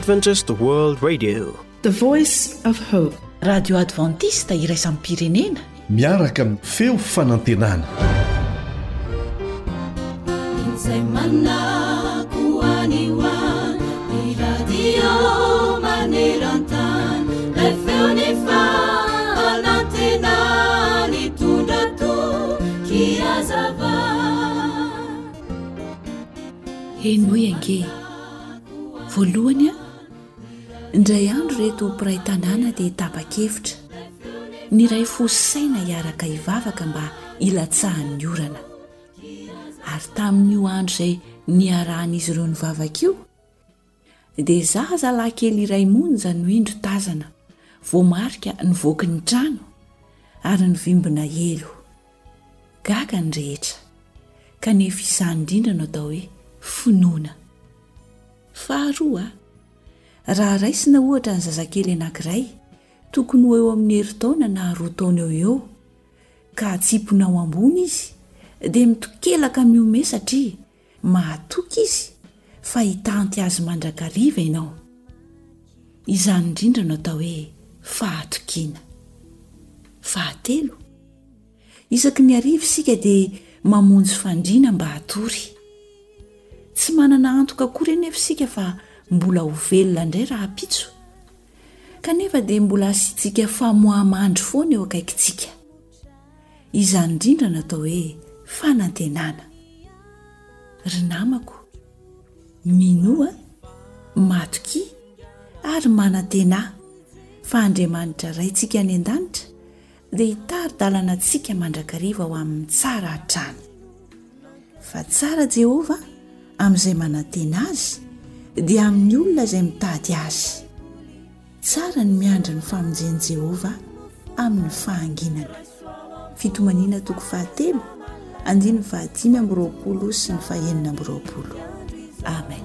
Adventist World Radio, the voice of hope. Radio Adventista iraisam-pirenena miaraka amin'ny feo fanantenana. Izay manakoaniwa ny radio maneran-tany lay feony fanantenana nitondra tokiazava. Enoy ange voalohany a indray andro reto mpiray tanàna dia tapa-kevitra ny ray fosaina hiaraka hivavaka mba hilatsahan'ny orana, ary tamin'io andro izay niarahan'izy ireo nivavaka io dia zazalahy kely iray monja no indro tazana voamarika nivoaky ny trano ary nivimbina elo. Gaga ny rehetra kanefa izany indrindra no atao hoe finoana. Faharoa, raha raisina ohatra ny zazakely anankiray tokony ho eo amin'ny herintaona na 2 taona eo ka atsipona ao ambony izy dia mitokelaka miome satria mahatoky izy fa hitanty azy mandrakariva ianao. Izany indrindra no atao hoe fahatokiana. Fahatelo, isaky ny ariva isika dia mamonjy fandriana mba hatory. Tsy manana antoka akory anefa isika fa mbola ho velona indray raha pitso, kanefa dia mbola asiantsika famohamandry foana eo akaikintsika. Izany indrindra no atao hoe fanantenana. Ry namako, minoa, matoky ary manantena fa Andriamanitra raintsika any an-danitra dia hitari-dalana antsika mandrakariva ho amin'ny tsara hatrany. Fa tsara Jehova amin'izay manantena azy dia amin'ny olona izay mitady azy. Tsara ny miandra ny famonjen'i Jehova amin'ny fahanginana. Fitomanina toko 7, 520 sy ny 920. Amen.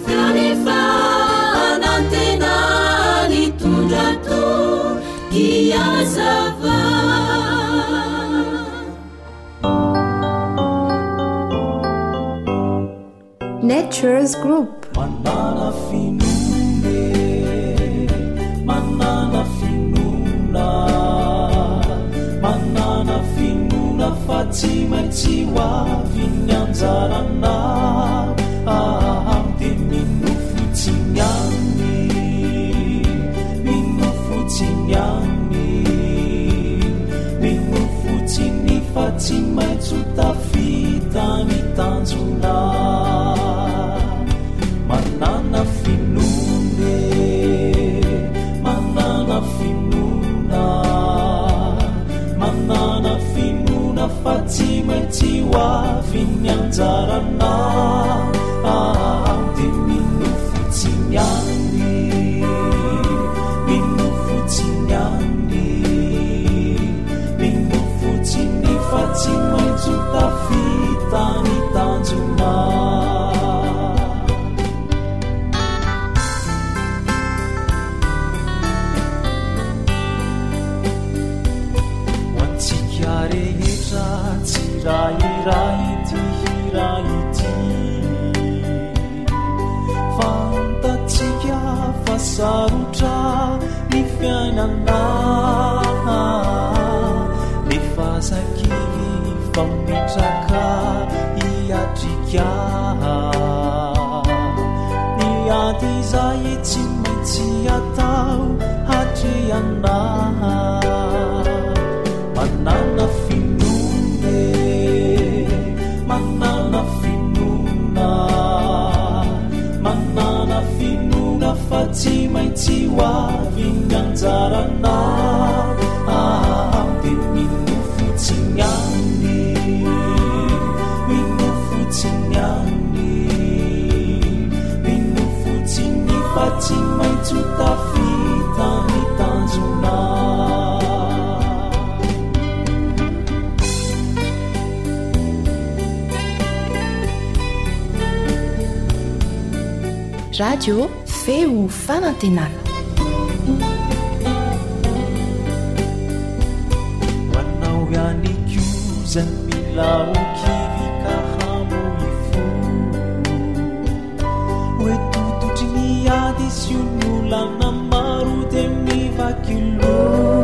Nature's Group. Manana finune, manana finuna, manana finuna faty maintsy hoavy ny anjarana. Dia mino fotsiny any, mino fotsiny any, mino fotsiny fa tsy maintsy ho tafita ny tanjona. Manana finune, manana finuna, manana finuna fa tsy maintsy hoavy ny anjarana. Dia mino fotsiny any, mino fotsiny any, mino fotsiny fa tsy maintsy ho tafita ny tanjona. Hiraity, hiraity, fantatsika fa sarotra ny fiainana. Nefa zakily fa mitraka hiatrika, ny ady izay tsy maintsy atao hatrehana. Manana finune, manana finuna, manana finuna fa tsy maintsy hoavy ny anjarana. Dia mino fotsiny any, mino fotsiny any, mino fotsiny fa tsy maintsy ho tafita ny tanjona. Radio feo fanantenana. Manao ihany koza milaoky ka hamoifo hoe tototry ny ady sy olana maro de mivakilo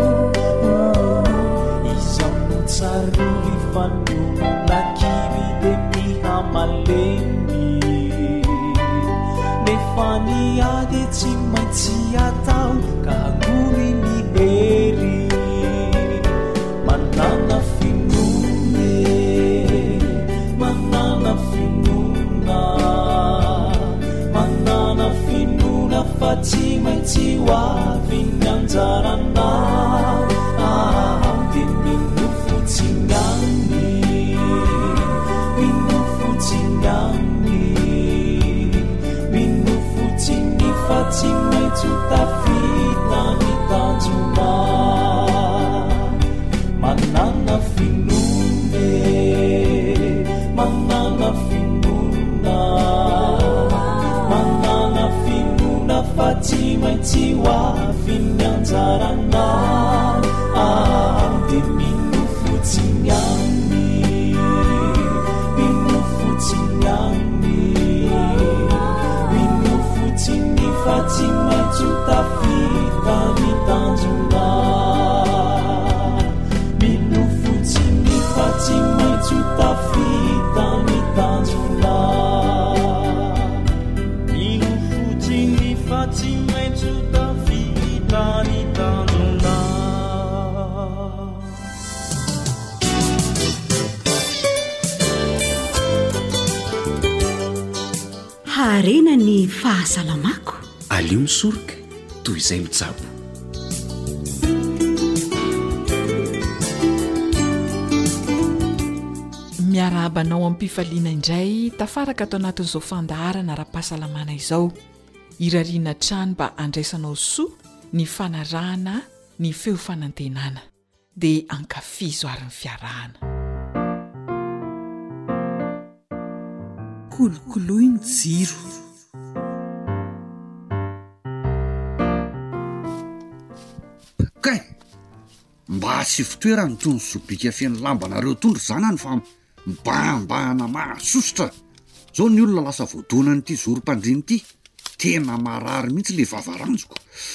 izao tsarony fanio lakivy de mihamalemy nefany ady tsy maintsy atao ka hangony ny hery manana finone manana finona manana finona fa tsy maintsy hoavy ny anjarana de minofotsignany minofotsignany minofotsiny fa tsy maintsy tafita ny tanjona manana finone manana finona manana finona fa tsy maintsy hoavy ny anjarana de minofotsignany minofotsignany minofotsiny fa tsy maintsy tafita ny tanjona minofotsiny fa tsy maintsy tafita ny tanjona minofotsiny fa tsy maintsy tafita ny tanjona. Harena ny fahasalamako. alio misoroka toy izay mijabo. miarabanao ampifaliana indray tafaraka atao anatin'izao fandaharana ara-pahasalamana izao irariana trano mba andraisanao soa ny fanarahana ny feo fanantenana dia ankafizo ary ny fiarahana. kolokoloy ny jiro. kay mba sy fitoerany tony sobika fiany lambanareo tondro zanany fa mbambahana mahasositra zao ny olona lasa voadonany ity zorom-pandriny ity tena marary mihitsy le vavaranjoko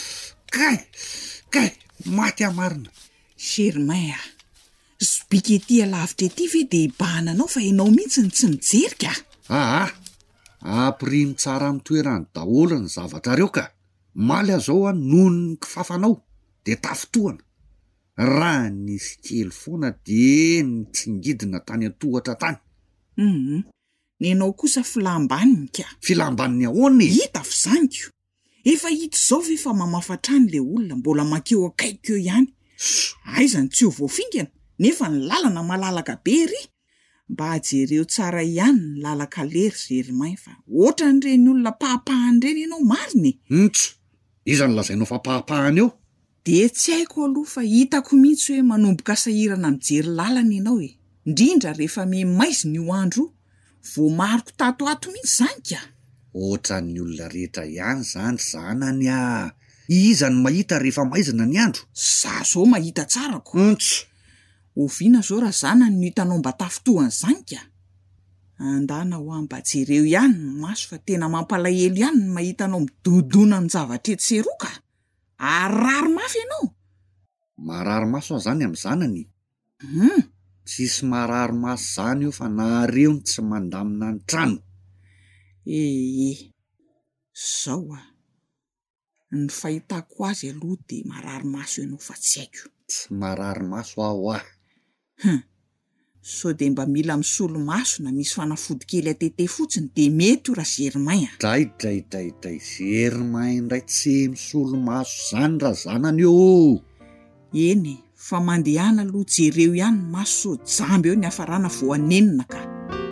kay maty amarina Germain sobika ety alavitra ety ve dia bahananao fa ianao mihitsy ny tsy mijerika aprimy tsara mitoerany daholo ny zavatra reo ka maly azao a nohony ny kifafanao de tafitohana raha nisy kely foana de ny tsingidina tany atohatra tany. Ny ianao kosa filambaniny ka filambaniny ahoany hita fizaniko efa hita zao ve fa mamafatrany le olona mbola makeo akaikeo ihany aizany tsy ho voafingana nefa ny lalana malalaka be ry mba ajereo tsara ihany ny lalaka lery Germain fa ohatran'ireny olona pahapahany reny ianao mariny izany lazainao fa pahapahany eo de tsy haiko aloha fa hitako mihitsy hoe manomboka sahirana mijery lalana ianao indrindra rehefa memaizina io andro vo mariko tato ato mihitsy zany ka ohatran'ny olona rehetra ihany zany zanany izany mahita rehefa maizina ny andro za zao mahita tsarako oviana zao raha zanany no hitanao mba tafitohany zany ka andana ho mba jereo ihany ny maso fa tena mampalahelo ihany ny mahitanao midodona ny zavatra ety seroka arary mafy ianao marary maso zany amin'ny zanany tsisy marary maso zany io fa nareo ny tsy mandamina ny trano zao ny fahitako azy aloha de marary maso ianao fa tsy haiko tsy marary maso aho so de mba mila misolo maso na misy fanafody kely atete fotsiny de mety ora Germain dray Germain indray tsy misolo maso zany raha zanany eo eny fa mandehana aloha jereo ihany maso so jamby eo ny hafarana vo anenina ka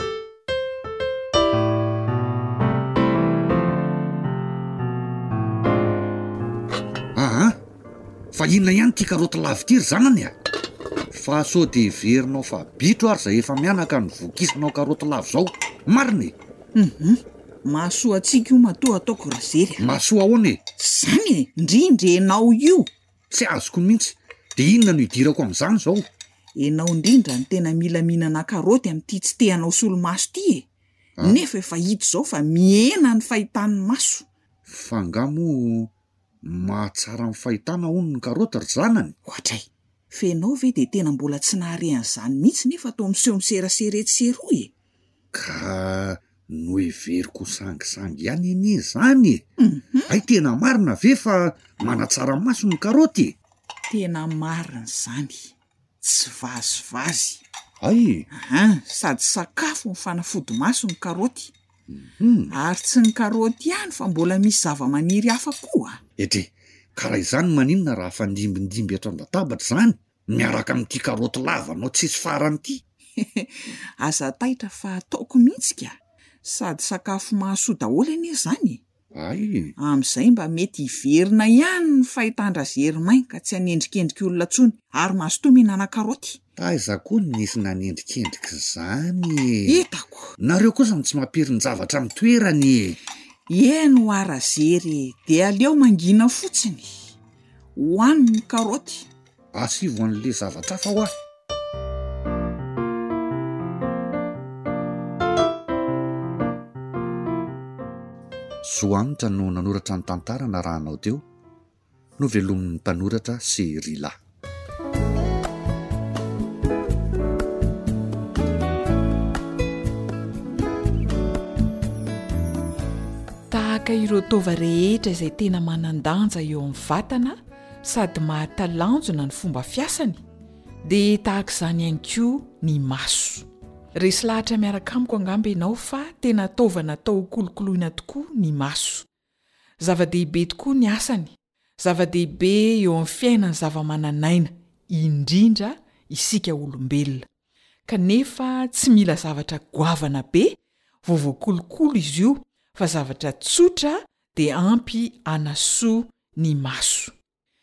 fa inona ihany tia karoty lavitiry zanany fa so de verinao fa bitro ary zay efa mianaka ny vokisinao karoty lavo zao mariny mahasoa atsika io matoa ataoko razery mahasoa ahoany zany ndrindrenao io tsy azoko mihitsy de inona no idirako amin'izany zao enao indrindra ny tena mila mihinana karoty amin'ity tsy tehanao solomaso ty nefa efa hita zao fa miena ny fahitan'ny maso fangamo mahatsara amin'ny fahitana hono ny karaoty ry zanany. Ohatray, fenao ve de tena mbola tsy naharehan'izany mihitsy nefa tao miseho miseraseretseroa e. Ka no heveriko sangisangy ihany anie zany e. Ay tena marina ve fa manatsara maso ny karaoty? Tena marina zany, tsy vazivazy. Ay, sady sakafo ny fanafody maso ny karaoty. Ary tsy ny karaoty ihany fa mbola misy zava-maniry hafa koa. Ede, karaha izany maninona raha fandimbindimby eto an-databatra zany miaraka amin'ity karaoty lavanao tsisy farany ity. Aza taitra fa ataoko mihitsy ka, sady sakafo mahasoa daholo anie zany. Ay, amin'izay mba mety hiverina ihany ny fahitandra-zery main ka tsy hanendrikendriky olona tsony ary mahasotoa mihinana karaoty. Aiza koa nisy nanendrikendriky zany. Hitako. Nareo kosa tsy mampiry zavatra amin'ny toerany. Eno arazery de aleo mangina fotsiny. Hoaniny ny karaoty. Asivo an'le zavatra hafa ho ahy. Soanitra no nanoratra ny tantara na rahanao teo, no velomin'ny mpanoratra Serila. Tahaka ireo tova rehetra izay tena manandanja eo amin'ny vatana sady mahatalanjona ny fomba fiasany, dia tahaka izany ihany koa ny maso. Resy lahatra miaraka amiko angamba ianao fa tena tova natao kolokoloina tokoa ny maso. Zava-dehibe tokoa ny asany, zava-dehibe eo amin'ny fiainany zava-mananaina, indrindra isika olombelona. Kanefa tsy mila zavatra goavana be, voavoakolokolo izy io, fa zavatra tsotra dia ampy anasoa ny maso.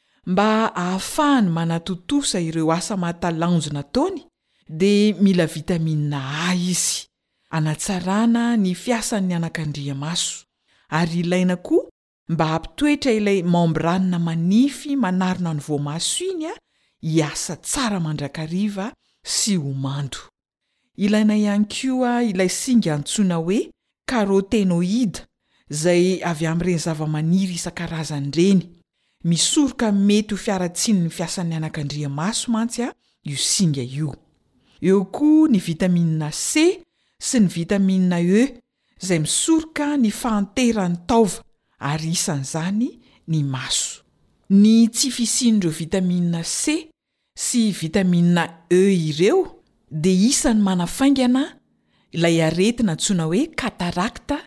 Mba ahafahany manatotosa ireo asa mahatalanjona taony, dia mila vitamina A izy, anatsarana ny fiasan'ny anakandria-maso, ary ilaina koa mba hampitoetra ilay membranina manify manarona ny voamaso iny hiasa tsara mandrakariva sy homando. Ilaina ihany koa ilay singa antsoina hoe carotenoïde, izay avy amin'ireny zava-maniry isan-karazany ireny. Misoroka mety ho fiaratsiny ny fiasan'ny anakandria-maso mantsy io singa io. Eo koa ny vitamina C sy ny vitamina E, izay misoroka ny fahanteran'ny taova ary isan'izany ny maso. Ny tsy fisian'ireo vitamina C sy vitamina E ireo dia isan'ny manafaingana ilay aretina antsoina hoe katarakta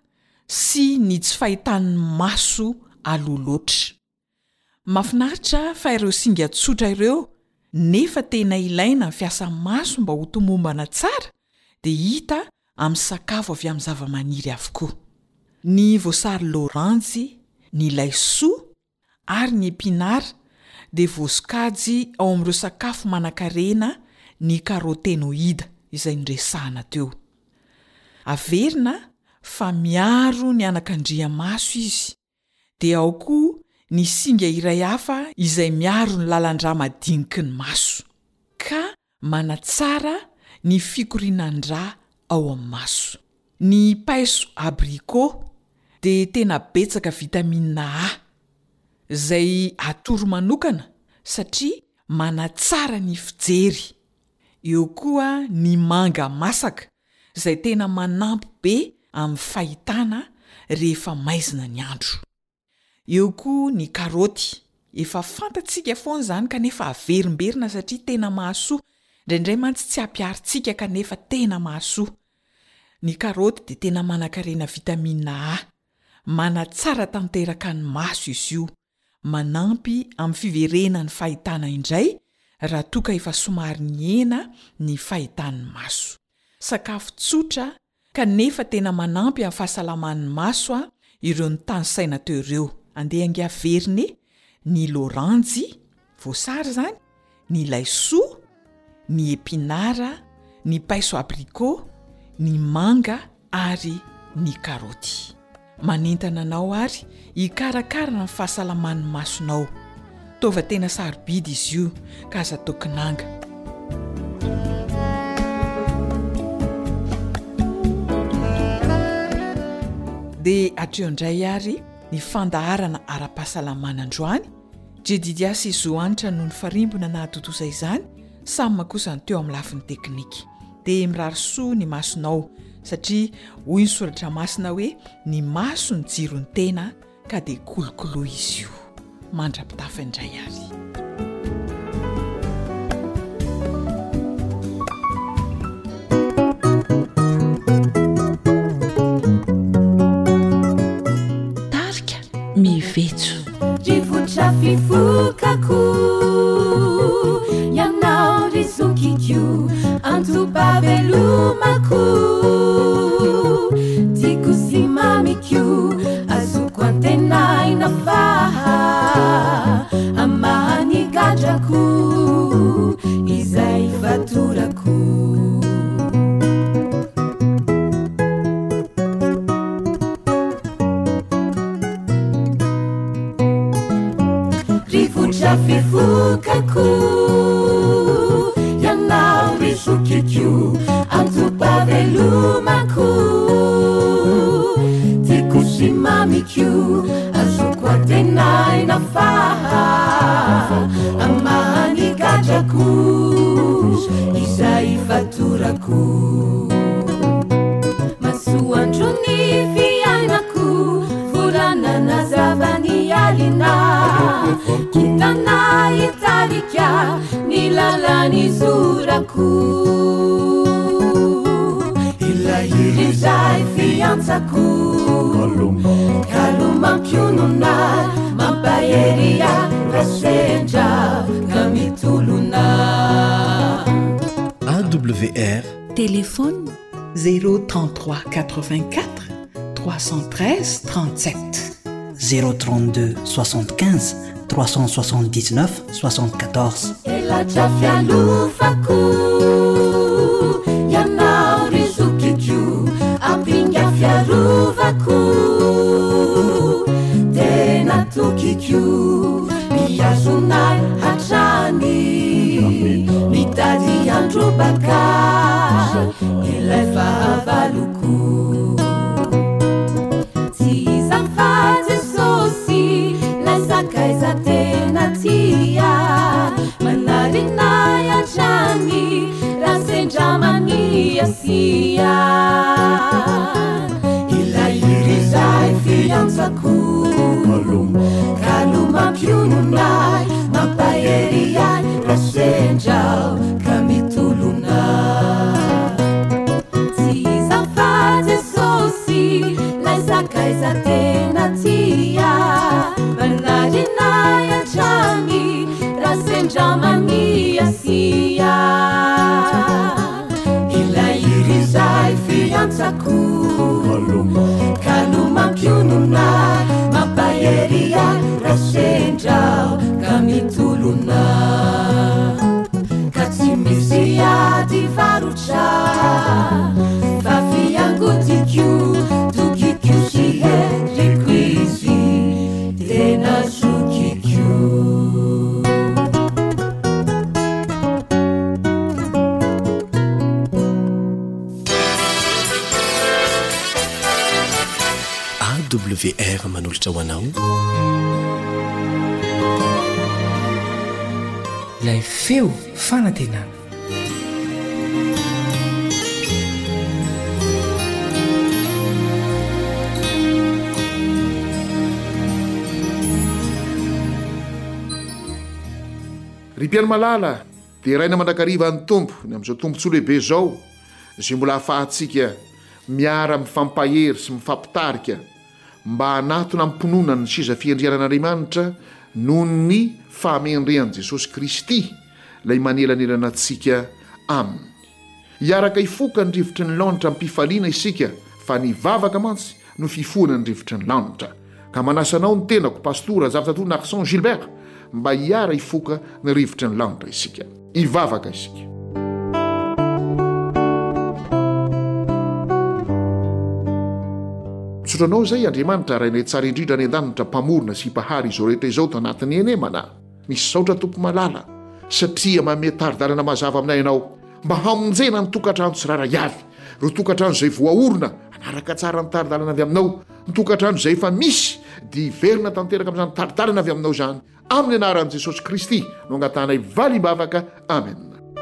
sy ny tsy fahitan'ny maso aloloatra. Mafinaritra fa ireo singa tsotra ireo nefa tena ilaina ny fiasa maso mba ho tomombana tsara dia hita amin'ny sakafo avy amin'ny zava-maniry avokoa. Ny voasary loranjy, ny laisoa ary ny epinara dia voasokajy ao amin'ireo sakafo manan-karena ny carotenoïde izay noresahana teo. Averina fa miaro ny anakandria-maso izy, dia ao koa ny singa iray hafa izay miaro ny lalandra madiniky ny maso, ka manatsara ny fikorinan-dra ao amin'ny maso. Ny paiso abricot dia tena betsaka vitamina A, izay atoro manokana satria manatsara ny fijery. Eo koa ny manga masaka, izay tena manampy be amin'ny fahitana rehefa maizina ny andro. Eo koa ny karaoty, efa fantatsika foana izany kanefa averimberina satria tena mahasoa, indraindray mantsy tsy hampiaritsika kanefa tena mahasoa. Ny karaoty dia tena manan-karena vitamina A, manatsara tanteraka ny maso izy io, manampy amin'ny fiverenany fahitana indray raha toa ka efa somary niena ny fahitan'ny maso. Sakafo tsotra kanefa tena manampy amin'ny fahasalaman'ny maso ireo ny tany saina teo ireo. Andeha angaveriny ny loranjy, voasary zany, ny laisoa, ny epinara, ny paiso abricot, ny manga ary ny karaoty. Manentana anao ary hikarakara ny fahasalaman'ny masonao. Tova tena sarobidy izy io ka aza tokinanga. Dia hatreo indray ary ny fandaharana ara-pahasalamana androany jedidiasy zoanitra noho ny farimbona nahatotosa izany samy makosany teo amin'ny lafiny teknika dia mirary soa ny masonao satria hoy ny soratra masina hoe ny maso ny jiro ny tena ka dia kolokolo izy io mandra-pitafa indray ary tarika mivetso rivotra fifokako yanao risokikyo antopabelomako tiako sy mamikyo azoko antenaina faha amahany gadrako izay fatorako rivotra fifokako yanao risokikyo antopabelomako tiako sy mamikyo azoko antenaina faha amahany gadrako izay fatorako masoandrony fiainako volana nazavany alina kitana itarika ny lalany zorako ilay izay fiantsako kalomam-pionona mampaheria rasendra ka mitolona AWR téléphone 033 84 313 37 032 75 379 74 elatra fialofako yanao risokikyo ampinga fiarovako tena tokikyo miazonay hatrany mitady androbaka ilay fahavaloko tsy izafaty sosy lay sakaiza tena tia manarinay antrany rasendramany asia ilay irizay fiantsako kalomam-piononay mampaheriyay rasendrao ka mitolona tsy izafaty sosy lay sakaiza tena tia manarinay antrany rasendramany asia ilay irizay fiantsako kalomam-piononay mampaheria rasendrao ka mitolona ka tsy misy ady varotra fa fiangotikyo tokikyo sy hendriko izy tena sokikyo AWR manolotra ho anao ilay feo fanantenana ry mpiany malala dia raina mandrakariva ny tompo ny amin'izao tompontsoa lehibe zao zay mbola hahafahantsika miara mifampahery sy mifampitarika mba hanatona mimponona ny siza fiandrianan'Andriamanitra noho ny fahamendrean'i Jesosy Kristy lay manelanelana antsika aminy. Iaraka ifoka ny rivotry ny lanitra mpifaliana isika fa ny vavaka mantsy no fifoana ny rivotry ny lanitra. Ka manasanao ny tenako pastora Zavatato Narson Gilbert mba hiara ifoka ny rivotry ny lanitra isika. Ivavaka isika. Sotranao zay Andriamanitra rainay tsara indrindra ny an-danitra mpamorona sy mpahary izao rehetra izao tanatiny eny mana. Misaotra tompo malala satria manome taridalana mazava aminay ianao mba hamonjena ny tokantrano tsirairay avy. Ro tokantrano izay voaorona anaraka tsara ny taridalana avy aminao, ny tokantrano izay efa misy dia verina tanteraka amin'izany taritarina avy aminao zany amin'ny anaran'i jesosy kristy no agnatanay valym-bavaka amen.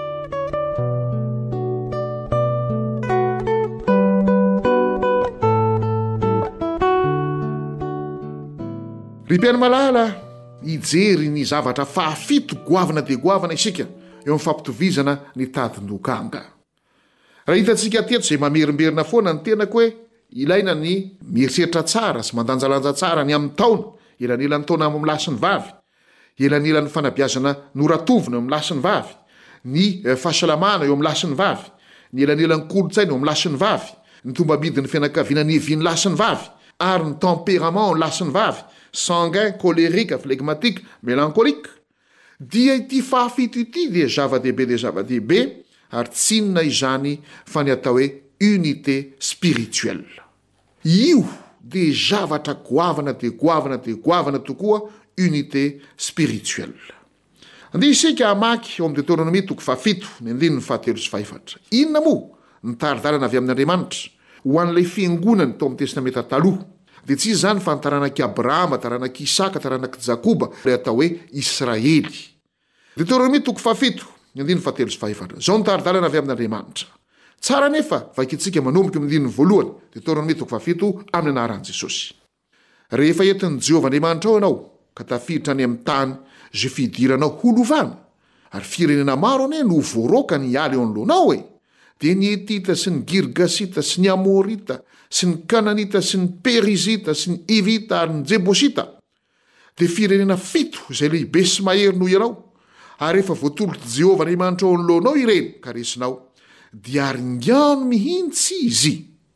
ry mpiaino malala hijery ny zavatra fahafito goavana dia goavana isika eo amin'ny fampitovizana ny tadindokanga. Raha hitantsika teto izay mamerimberina foana ny tenako hoe ilaina ny mieritreritra tsara sy mandanjalanja tsara ny amin'ny taona elanelany taona amin'ny lasy ny vavy, elanelan'ny fanabiazana noratovina eo amin'ny lasy ny vavy, ny fahasalamana eo amin'ny lasy ny vavy, ny elanelan'ny kolotsaina eo amin'ny lasy ny vavy, ny tombamidin'ny fianakaviana ny eviany lasy ny vavy, ary ny tempérament ny lasy ny vavy, sanguin, colérique, phlegmatique, mélancolique. Dia ity fahafito ity dia zava-dehibe dia zava-dehibe ary tsinona izany fa ny atao hoe unité spirituelle. Io dia zavatra goavana dia goavana dia goavana tokoa unité spirituelle. Andeha isika hamaky eo amin'ny Deutéronomie toko fahafito ny andininy fahatelo sy fahefatra. Inona moa ny taritarana avy amin'Andriamanitra ho an'ilay fiangonany tao amin'ny testamenta taloha dia tsy izy zany fa ny taranak'i Abrahama, taranak'i Isaka, taranak'i Jakoba ilay atao hoe Israely. Deutéronomie toko fahafito ny andininy fahatelo sy fahefatra. Zao ny taritarana avy amin'Andriamanitra. Tsara nefa vaikitsika manomboka amin'ny andininy voalohany Deutéronomie toko fahafito amin'ny anaran'i Jesosy. Rehefa entin'i Jehovah Andriamanitra ao ianao ka tafiditra any amin'ny tany zay fidiranao holovana ary firenena maro ane no voaroka ny aly eo anoloanao dia ny Etita sy ny Girgasita sy ny Amorita sy ny Kananita sy ny Perizita sy ny Ivita ary ny Jebosita dia firenena fito izay lehibe sy mahery noho ianao. Ary rehefa voatolotra Jehovah Andriamanitra ao anoloanao ireny ka resinao dia aringano mihintsy izy,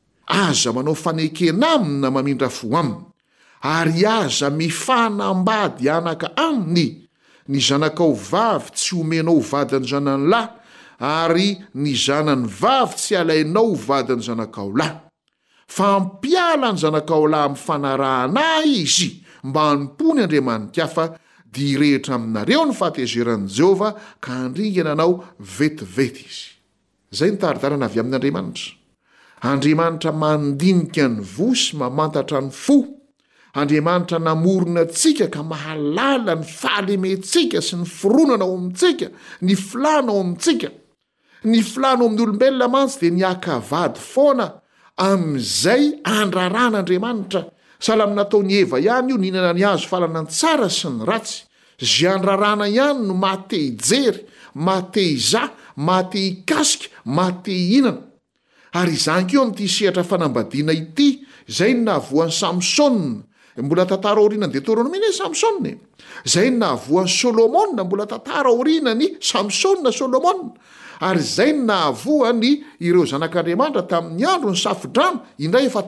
aza manao fanekena amina mamindra fo aminy, ary aza mifanambady anaka aminy. Ny zanakao vavy tsy omenao vadiny zanany lahy, ary ny zanany vavy tsy alainao vadiny zanakao lahy. Fampiala ny zanakao lahy amin'ny fanarahana izy mba hanompo Andriamanitra hafa dia hirehitra aminareo ny fahatezeran'i Jehovah ka handringana anao vetivety izy. Zay ny taritarana avy amin'Andriamanitra. Andriamanitra mandinika ny vosy mamantatra ny fo. Andriamanitra namorona antsika ka mahalala ny fahalementsika sy ny fironana ao amintsika, ny filana ao amintsika. Ny filana ao amin'ny olombelona mantsy dia ny akavady foana amin'izay andraran'Andriamanitra. Sahala nataony Eva ihany io nihinana ny hazo falana ny tsara sy ny ratsy. Zay andrarana ihany no mahate hijery, mahate hiza, mahate hikasika, mahate hihinana. Ary izany keo amin'ity sehatra fanambadiana ity zay ny nahavoan'ny Samsona, mbola tantara aorianany Deutéronomie ny Samsona. Zay ny nahavoan'ny Solomona, mbola tantara aorianany Samsona Solomona. Ary zay ny nahavoany ireo zanak'Andriamanitra tamin'ny andro ny safidrano, indray efa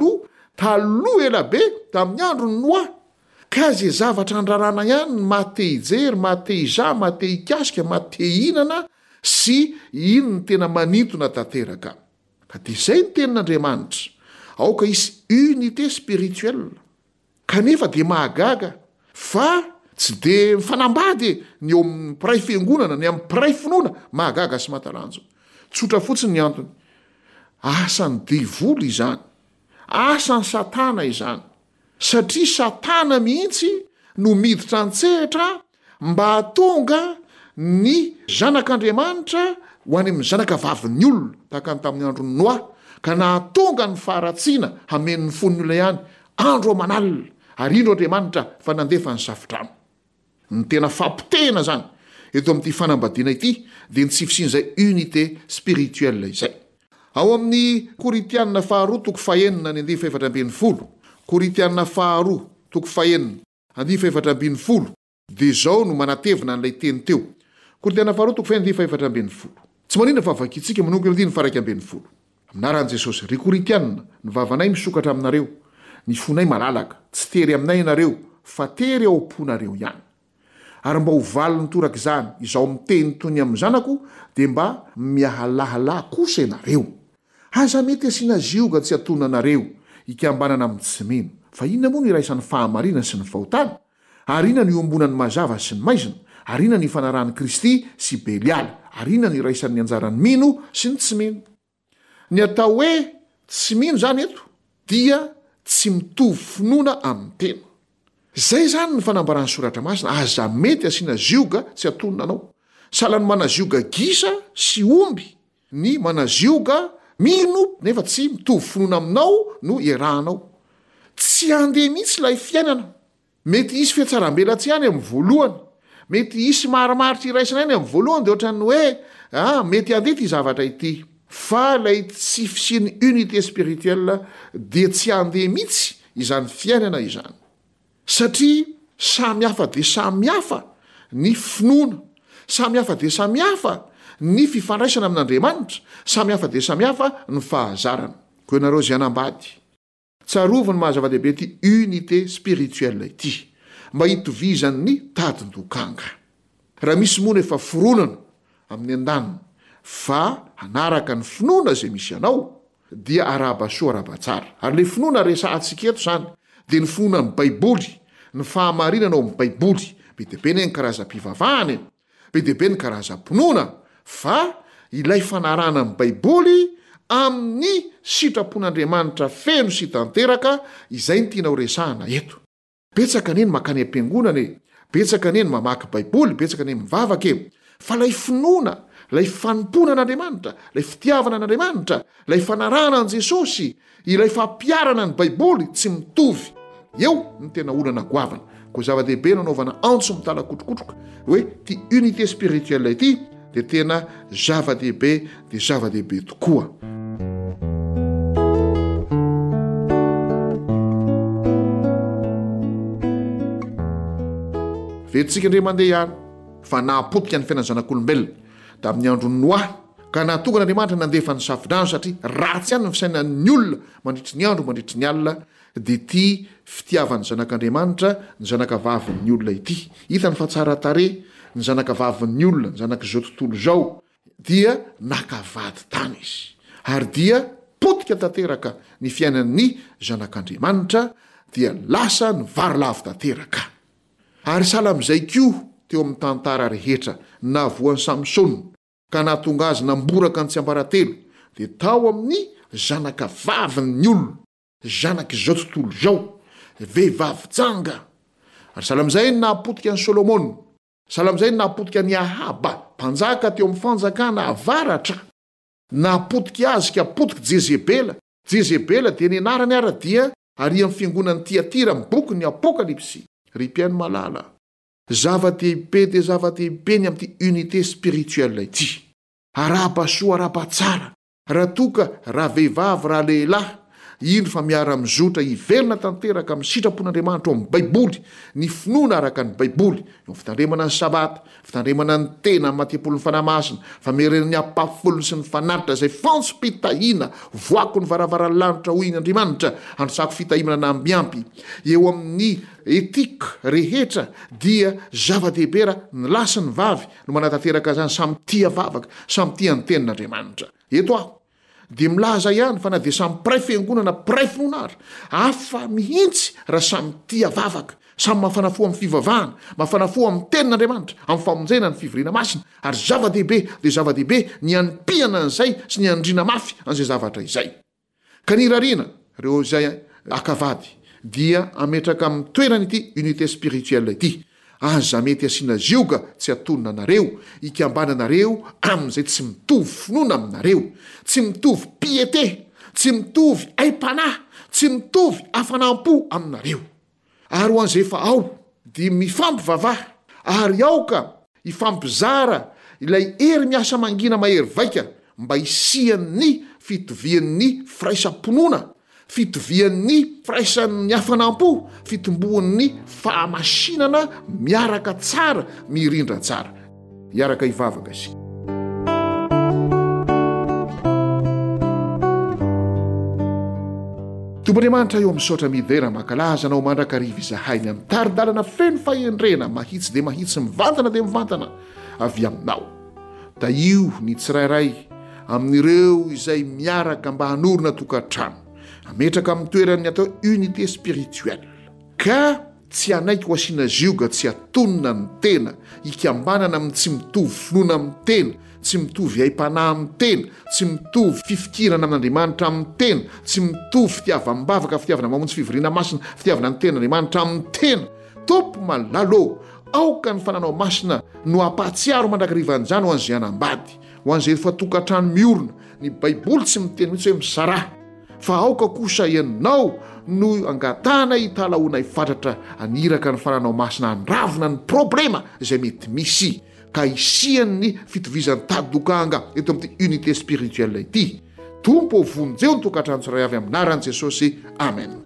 taloha elabe tamin'ny andro ny Noa. Ka zay zavatra andrarana ihany ny mahate hijery, mahate hiza, mahate hikasika, mahate hihinana sy ino ny tena manintona tanteraka. Ka dia izay ny tenin'Andriamanitra, aoka isy unité spirituelle. Kanefa dia mahagaga fa tsy dia mifanambady ny eo amin'ny mpiray fiangonana, ny amin'ny mpiray finoana, mahagaga sy matalanjo. Tsotra fotsiny ny antony. Asan'ny diavoly izany, asan'ny Satana izany. Satria Satana mihitsy no miditra an-tsehatra mba hatonga ny zanak'Andriamanitra ho any amin'ny zanaka vavin'ny olona tahaka ny tamin'ny andro ny Noa, ka nahatonga ny faharatsiana hamen'ny fon'ny olona ihany andro aman'alina, ary indro Andriamanitra fa nandefa ny safidrano. Ny tena fampitehana zany eto amin'ity fanambadiana ity dia ny tsifisian'izay unité spirituelle izay. Ao amin'ny Koritianina faharoa toko fahenina ny andiny faefatra ambin'ny folo. Koritianina faharoa toko fahenina andiny faefatra ambin'ny folo. Dia zao no manatevina n'ilay teny teo. Koritianina faharoa toko fahenina andiny faefatra ambin'ny folo. Tsy manina fa vakitsika manomboka andiny faraiky ambin'ny folo. Aminaran'i Jesosy, ry Koritianina, ny vavanay misokatra aminareo, ny fonay malalaka, tsy tery aminay ianareo, fa tery ao am-ponareo ihany. Ary mba ho valo ny toraka izany izao miteny tony amin'ny zanako dia mba miahalahala kosa ianareo. Aza mety asiana zioga tsy atona anareo hikambanana amin'ny tsy mino, fa inona moa ny iraisan'ny fahamarina sy ny fahotana, ary inona ny iombonan'ny mazava sy ny maizina, ary inona ny fanarahan'i Kristy sy Belialy, ary inona ny iraisan'ny anjaran'ny mino sy ny tsy mino. Ny atao hoe tsy mino zany eto dia tsy mitovy finoana amin'ny tena. zay zany ny fanambarany soratra masina aza mety asiana zioga tsy atonona anao sahala ny manazioga gisa sy omby ny manazioga mino nefa tsy mitovy finoana aminao no iarahanao tsy andeha mihitsy lay fiainana mety isy fiatsaram-belatsy ihany amin'ny voalohany mety isy marimaritra iraisana ihany amin'ny voalohany de ohatrany hoe mety andeha ty zavatra ity fa lay tsy fisiany unité spirituelle dia tsy andeha mihitsy izany fiainana izany satria samihafa de samihafa ny finoana samihafa de samihafa ny fifandraisana amin'Andriamanitra samihafa de samihafa ny fahazarana koa ianareo zay anambady tsarovany mahazava-dehibe ty unité spirituelle ity mba hitovizany ny tadindokanga raha misy moana efa foronana amin'ny an-daniny fa anaraka ny finoana zay misy anao dia araba-soa araba-tsara ary le finoana resantsika eto zany de ny finoana ny baiboly ny fahamarinana ao amin'ny baiboly be deabe ny karazam-pivavahany be deabe ny karazam-pinoana fa ilay fanarana amin'ny baiboly amin'ny sitrapon'Andriamanitra feno sy tanteraka izay ny tianao resahana eto betsaka neny makany am-piangonana betsaka neny mamaky baiboly betsaka neny mivavaka fa lay finoana lay fanompona an'Andriamanitra lay fitiavana an'Andriamanitra lay fanarana an' Jesosy ilay fampiarana ny baiboly tsy mitovy eo ny tena olana goavana koa zava-dehibe nanaovana antso mitalakotrokotroka hoe ty unité spirituelle ity de tena zava-dehibe de zava-dehibe tokoa vetsika ndre mandeha ihany fa nahapotika ny fiainany zanak'olombelona da amin'ny andro noa ka nahatonga n'Andriamanitra nandefa ny safidrano satria ratsy ihany ny fisainan'ny olona mandritry ny andro mandritry ny alina de ty fitiavan'ny zanak'Andriamanitra ny zanakavavin'ny olona ity hitany fa tsara tare ny zanakavavin'ny olona ny zanak'izao tontolo zao dia nakavady tany izy ary dia potika tanteraka ny fiainan'ny zanak'Andriamanitra dia lasa ny varilavo tanteraka ary sala am'izay ko teo amin'ny tantara rehetra navoan'ny Samsona ka nahatonga azy namboraka ny tsy ambaratelo de tao amin'ny zanakavavin'ny olona zanak'izao tontolo zao vehivavy janga ary sala am'izay ny nahapotika ny Solomona sala am'izay ny nahapotika ny Ahaba mpanjaka teo amin'ny fanjakana avaratra nahapotika azy ka potika Jezebela dia ny anarany ara dia ary amin'ny fiangonan'ny Tiatira amin'ny boky ny Apokalipsy ry mpiaino malala zava-dehibe de zava-dehibe ny amin'ity unité spirituelle ity araba-soa araba-tsara raha toka raha vehivavy raha lehilahy indro fa miara mizotra ivelona tanteraka amin'ny sitrapon'Andriamanitra ao amin'ny baiboly ny finoana araka ny baiboly eo fitandremana ny sabata fitandremana ny tena amin'ny matepolon'ny fanamasina fa meren'ny apafolony sy ny fanaritra zay fanso-pitahina voako ny varavaran'ny lanitra hoin'Andriamanitra androsako fitahimana na ambiampy eo amin'ny etika rehetra dia zava-dehibe ra ny lasa ny vavy no manatanteraka zany samy tia vavaka samy tia ny tenin'Andriamanitra eto aho de milaza ihany fa na de samy pray fiangonana pray finoana ary afa mihintsy raha samy tia vavaka samy mafanafo amin'ny fivavahana mafanafo amin'ny tenin'Andriamanitra amin'ny famonjena ny fivoriana masina ary zava-dehibe de zava-dehibe ny anipihana an'izay sy ny andrina mafy an'izay zavatra izay ka ny rarina reo zay akavady dia ametraka amin'ny toerany ity unité spirituelle ity aza mety asiana zioga tsy atonona anareo ikambananareo amin'izay tsy mitovy finoana aminareo tsy mitovy piété tsy mitovy aim-panahy tsy mitovy afanam-po aminareo ary ho an'izay fa ao dia mifampivavaha ary aoka hifampizara ilay hery miasa mangina mahery vaika mba hisian'ny fitovian'ny firaisam-ponoana fitovian'ny firaisan'ny hafanam-po fitomboan'ny fahamasinana miaraka tsara mirindra tsara iaraka hivavaka sy Tompon'Andriamanitra eo misaotra midera makalaza anao mandrakariva izahainy amin'ny taridalana feno fahendrena mahitsy de mahitsy mivantana de mivantana avy aminao da io ny tsirairay amin'ireo izay miaraka mba hanorina tokantrano ametraka amin'ny toerany atao unité spirituelle ka tsy anaiky ho asiana zioga tsy atonona ny tena ikambanana amin'ny tsy mitovy finoana amin'ny tena tsy mitovy aim-panahy amin'ny tena tsy mitovy fifikirana amin'Andriamanitra amin'ny tena tsy mitovy fitiavam-bavaka fitiavana mamontsy fivoriana masina fitiavana ny ten'Andriamanitra amin'ny tena tompo malalo aoka ny fananao masina no ampahatsiaro mandrakarivanjany ho an'izay anambady ho an'izay efa tokantrano miorona ny baiboly tsy miteny mihitsy hoe misara fa aoka kosa ianao no angatana hitalahoana hifatratra aniraka ny fananao masina andravina ny problema izay mety misy ka isian'ny fitovizan'ny tadokanga eto amin'ity unité spirituelle ity. Tompo vonjeo ny tokantrano tsiray avy aminaran'i Jesosy. Amen.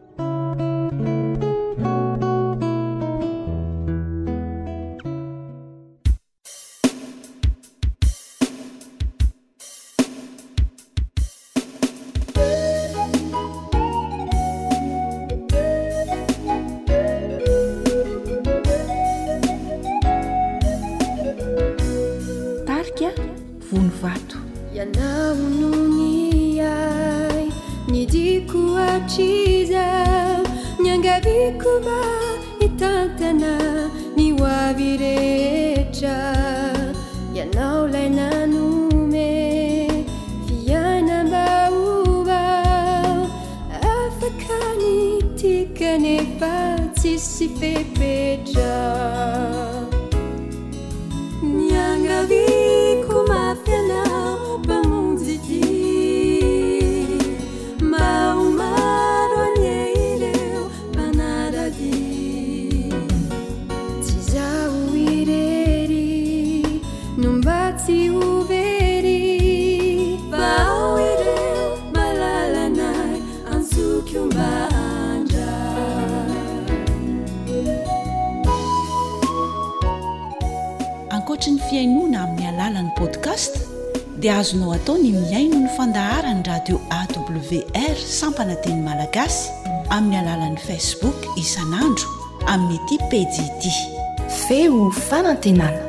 Ankoatra ny fiainoana amin'ny alalan'ny podcast dia azonao atao ny miaino ny fandaharan'ny radio AWR sampana teny malagasy amin'ny alalan'ny Facebook isanandro amin'ny ity page ity feo fanantenana.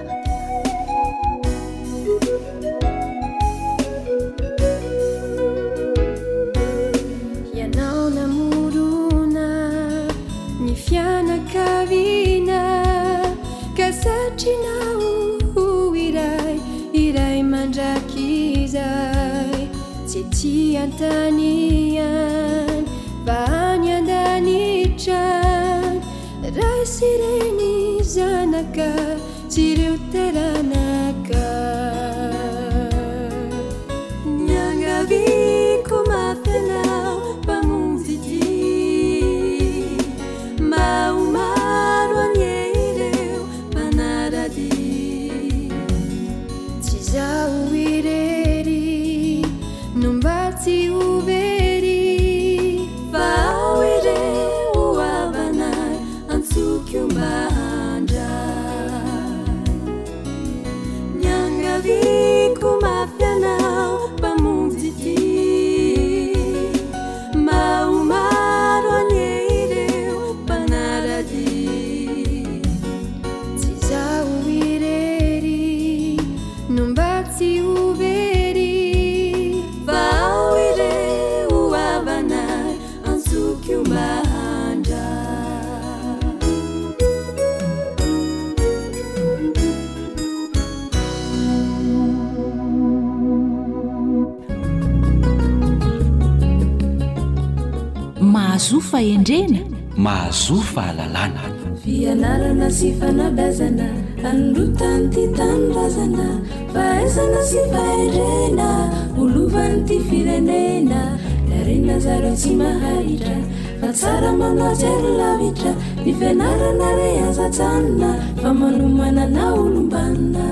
Ianao namorona ny fianakaviana ka satrinao iray mandrakizay tsy tiantanian fa any andanitran ray sireny zanaka tsy ireo taranaka niangaviko mafianao mpamonjy ty maomaro anye ireo mpanarady tsy zaho irery no mba tsy overy fa ao ireo avanay antsokio mba handray niangaviko mafianao mpamonjy ty maomaro anye ireo mpanarady tsy zaho irery no mba tsy overy fa ao ireo avanay antsokio mba mahazofa endrena mahazofa alalana fianarana sy fanabazana anrotany ty tanindrazana fahaizana sy fahendrena olovany ty firenena darena zareo tsy maharitra fa tsara manao jery lavitra ny fianarana re azatsanina fa manomanana olombanina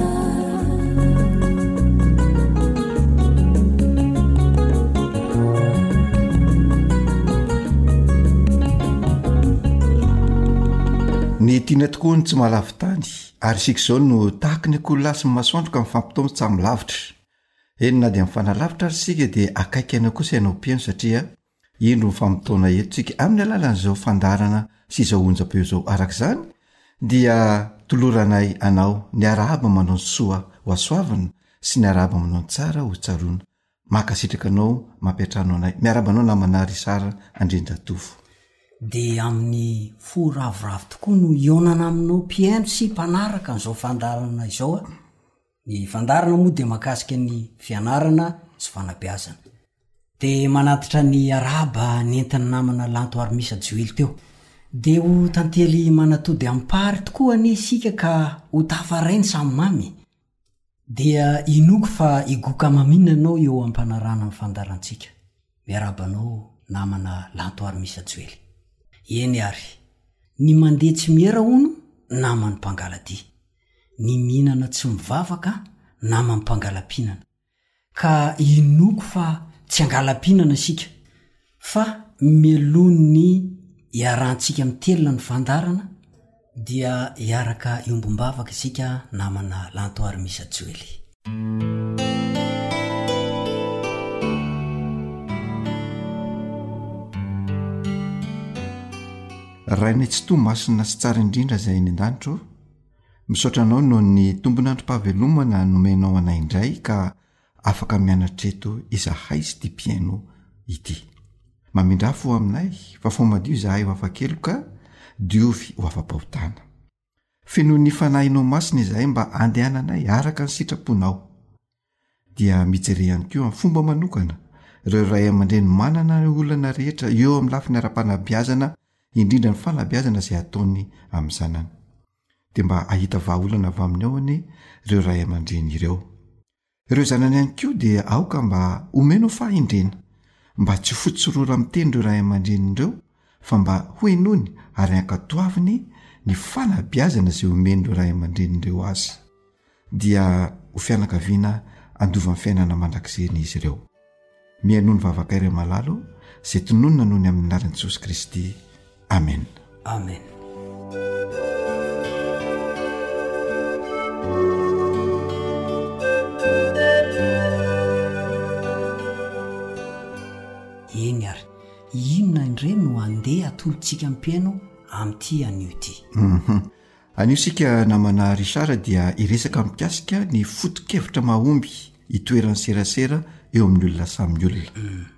ny tiana tokoa ny tsy mahalavitany ary sika izao no tahaka ny akoholo lasy ny masoandro ka mifampitony tsy amin'ny lavitra eny na dia mifanalavitra ary sika dia akaiky iana kosa ianao mpiaino satria indro mifampitona eto tsika amin'ny alalan'izao fandarana sy izao onjam-peo izao araka izany dia toloranay anao ny arahaba manao ny soa ho asoavana sy ny arahaba manao ny tsara ho tsaroana makasitraka anao mampiatrano anay miarabanao namanary sara andrenjatofo dia amin'ny foravoravo tokoa no ionana aminao mpiaino sy mpanaraka n'izao fandarana izao a ny fandarana moa dia makasika ny fianarana sy fanabeazana dia manatitra ny araba nentiny namana lanto ary misa joily teo de ho tantely manatody ampary tokoa ane isika ka ho tafarainy samy mamy dia inoko fa igoka mamina anao eo ampanarana ny fandarantsika miarabanao namana lantoary misy ajoely eny ary ny mandeha tsy miera ono namany mpangalady ny mihinana tsy mivavaka namany mpangalampihinana ka inoko fa tsy angalampihinana sika fa melony iarantsika mitelona ny vandarana dia iaraka iombom-bavaka isika namana lantoary misy ajoely rainy tsy to masina sy tsara indrindra izay eny an-danitro misaotra anao no ny tombonandrom-pahavelomana nomenao anay indray ka afaka mianatra eto izahay sy ty mpiaino ity mamindrafo aminay fa fomadio izahay ho afa-keloka diovy ho afa-pahotana feno ny fanahinao masina izahay mba andehananay araka ny sitraponao dia mijery ihany koa amin'ny fomba manokana ireo ray aman-dreny manana ny olana rehetra eo amin'ny lafiny ara-panabeazana indrindra ny fanabeazana izay ataony amin'ny zanany dia mba ahita vahaolana avy aminy ao any ireo ray aman-dreny ireo zanany ihany koa dia aoka mba omeno fahindrena mba tsy fotsirora miteny ireo ray aman-dreny ireo fa mba hoenony ary ankatoaviny ny fanabeazana izay omeny ireo ray aman-dreny ireo azy dia ho fianakaviana andova ny fiainana mandrakizeny izy ireo mihainoany vavaka iray malalo izay tononona noho ny amin'ny anaran'i Jesosy Kristy amen amen eny ary inona indray no andeha atolotsika mpiaino amin'ity anio ity anio sika namana Richard dia iresaka mikasika ny foto-kevitra mahomby itoeran'ny serasera eo amin'ny olona samy olona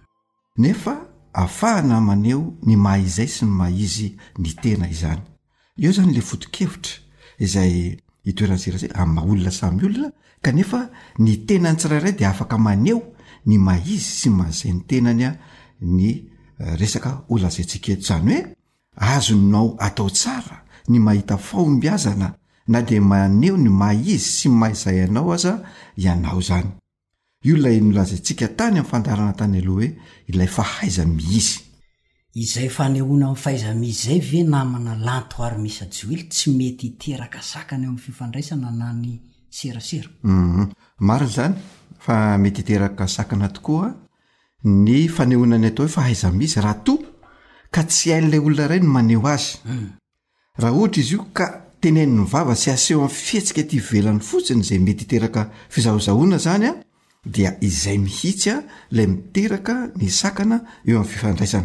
nefa afahana maneo ny mahaizay sy ny mahizy ny tena izany eo zany le foto-kevitra izay itoeran'ny serasera amin'ny maha-olona samy olona kanefa ny tenany tsirairay dia afaka maneo ny mahizy sy mahazay ny tenany a ny resaka olazaintsika eto zany hoe azonao atao tsara ny mahita fahombiazana na dia maneo ny mahizy sy mahazay anao aza ianao zany io ilay nolazaintsika tany amin'ny fandarana tany aloha hoe ilay fahaiza mihizy izay fanehoana amin'ny fahaiza mihizy zay ve namana lantoary misy ajoely tsy mety hiteraka sakana eo amin'ny fifandraisana na ny serasera marina zany fa mety hiteraka sakana tokoa ny fanehoanany atao hoe fahaiza mihizy raha to ka tsy hain'ilay olona iray ny maneho azy raha ohatra izy io ka teneniny vava sy aseho amin'ny fihetsika ty velany fotsiny izay mety hiteraka fizahozahoana zany a dia izay mihitsy a ilay miteraka ny sakana eo amin'ny fifandraisana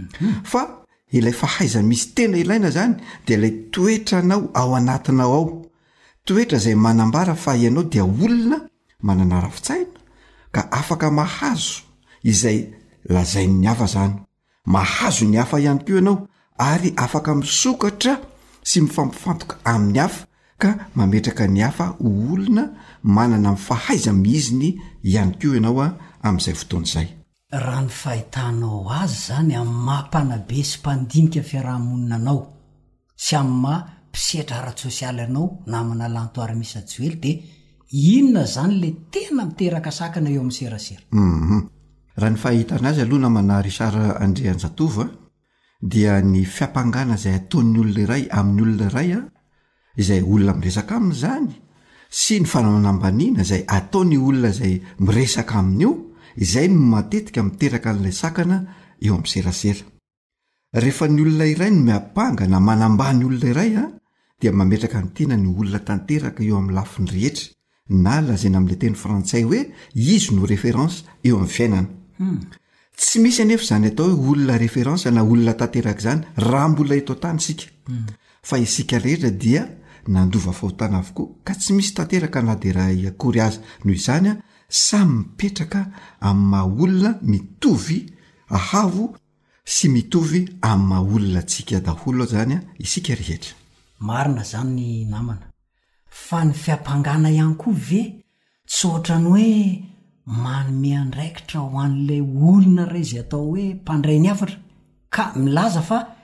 fa ilay fahaiza misy tena ilaina zany dia ilay toetranao ao anatinao ao toetra izay manambara fa ianao dia olona manana rafitsaina ka afaka mahazo izay lazain'ny hafa zany mahazo ny hafa ihany koa ianao ary afaka misokatra sy mifampifantoka amin'ny hafa ka mametraka ny hafa ho olona manana ny fahaiza mihiziny ihany koa ianao a amin'izay fotoana izay raha ny fahitanao azy zany amin'ny mahampanabe sy mpandinika fiarahamonina anao sy amin'ny mampisetra ara-tsosialy anao namana lantoary misy ajoely dia inona zany le tena miteraka sakana eo amin'ny serasera raha ny fahitana azy aloha namana Richard Andrianjatova dia ny fiampangana izay ataon'ny olona iray amin'ny olona iray a izay olona miresaka aminy zany sy ny fananambaniana izay ataon'ny olona izay miresaka amin'io izay no matetika miteraka an'ilay sakana eo amin'ny serasera rehefa ny olona iray no miampanga na manambany olona iray a dia mametraka ny tena ny olona tanteraka eo amin'ny lafiny rehetra na lazaina amin'ilay teny frantsay hoe izy no référence eo amin'ny fiainana tsy misy anefa zany atao hoe olona référence na olona tanteraka zany raha mbola eto tany sika fa isika rehetra dia nandova fahotana avokoa ka tsy misy tanteraka na dia raha akory azy noho izany a samy mipetraka amin'ny maha-olona mitovy ahavo sy mitovy amin'ny maha-olona tsika daholo zany a isika rehetra marina zany ny namana fa ny fiampangana ihany koa ve tsy ohatrany hoe manome andraikitra ho an'ilay olona ray izay atao hoe mpandray ny hafatra ka milaza fa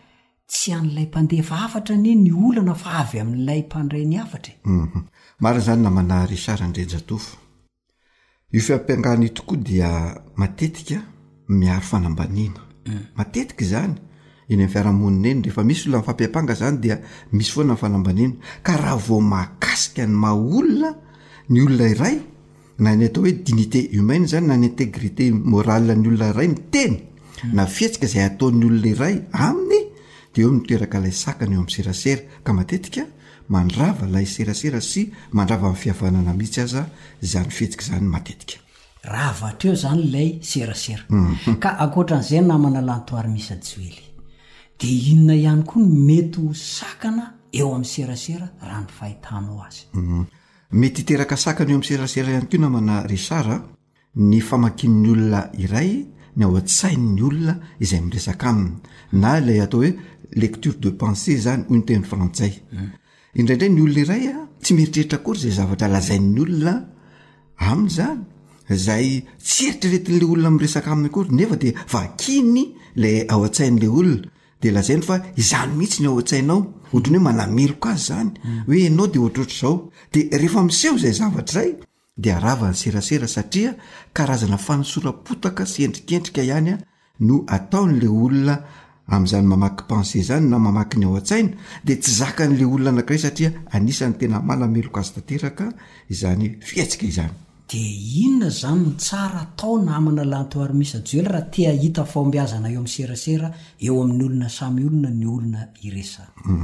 tsy an'ilay mpandefa afatra ne ny olana fa avy amin'ilay mpandray ny afatra. Mara zany namana Richard Andrejatofo. Io fiampiangany tokoa dia matetika miaro fanambaniana. Matetika zany eny amin'ny fiarahamonina eny rehefa misy olona mifampiampanga zany dia misy foana ny fanambaniana. Ka raha vao mahakasika ny maha-olona ny olona iray na ny atao hoe dignité humaine zany na ny intégrité morale ny olona iray miteny na fihetsika izay ataon'ny olona iray aminy dia eo mitoeraka ilay sakana eo amin'ny serasera. Ka matetika mandrava ilay serasera sy mandrava amin'ny fihavanana mihitsy aza zany fihetsika zany matetika. Ravatra eo zany ilay serasera. Ka ankoatran'izay namana Lantoary Misa Joely, dia inona ihany koa ny mety ho sakana eo amin'ny serasera raha ny fahitanao azy? Mety hiteraka sakana eo amin'ny serasera ihany koa namana Richard ny famakian'ny olona iray ny ao an-tsain'ny olona izay miresaka aminy na ilay atao hoe lecture de pensée zany hoy ny teny frantsay. Indraindray ny olona iray tsy mieritreritra akory izay zavatra lazain'ny olona aminy zany izay tsy eritreretin'ilay olona miresaka aminy akory nefa dia vakiny ilay ao an-tsain'ilay olona dia lazainy fa izany mihitsy ny ao an-tsainao, ohatrany hoe manameloka azy zany hoe ianao dia ohatroatra izao. Dia rehefa miseho izay zavatra izay dia arava ny serasera satria karazana fanosorapotaka sy endrikendrika ihany no ataon'ilay olona amin'izany mamaky pensée zany na mamaky ny ao an-tsaina dia tsy zakan'ilay olona anankiray satria anisany tena malameloka azy tanteraka izany fihetsika izany. Dia inona zany no tsara atao namana Lantoary Misa Joely raha tia hita fahombiazana eo amin'ny serasera eo amin'ny olona samy olona ny olona iresa?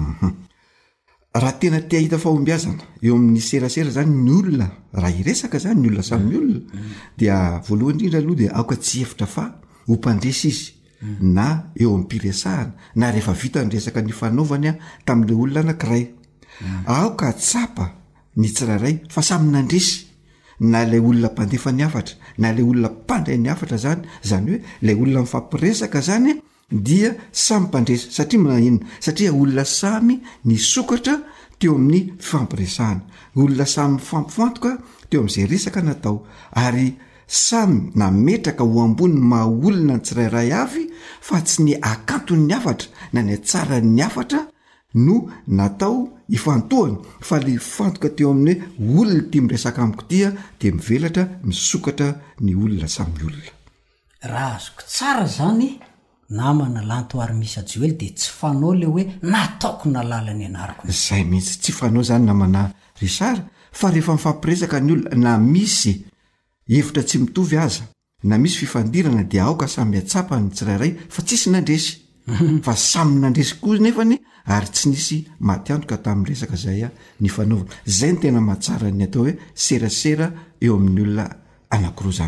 Raha tena tia hita fahombiazana eo amin'ny serasera zany ny olona raha iresaka zany ny olona samy olona dia voalohany indrindra aloha dia aoka tsy hefitra fa ho mpandresy izy na eo amin'ny mpiresahana na rehefa vita ny resaka ny fanaovany tamin'ilay olona anankiray. Aoka tsapa ny tsirairay fa samy nandresy na ilay olona mpandefa ny afatra na ilay olona mpandray ny afatra zany hoe ilay olona mifampiresaka zany dia samy mpandresa satria manahina satria olona samy ny sokatra teo amin'ny fifampiresahana, olona samy mifampifantoka teo amin'izay resaka natao ary samy nametraka ho ambony maha olona ny tsirairay avy fa tsy ny akanton'ny afatra na ny atsaran'ny afatra no natao ifantohany fa le fantoka teo amin'ny olona tia miresaka amiko tia dia mivelatra misokatra ny olona samy olona. Raha azoko tsara zany namana Lantoary Misa Joely dia tsy fanao le hoe nataoko nalala ny anarako. Zay mihitsy tsy fanao zany namana Richard fa rehefa mifampiresaka ny olona na misy hevitra tsy mitovy aza na misy fifandirana dia aoka samy atsapa ny tsirairay fa tsisy nandresy fa samy nandresy koa nefany ary tsy nisy maty antoka tamin'ny resaka zay ny fanaovana. Zay ny tena mahatsara ny atao hoe serasera eo amin'ny olona anankiroa zany.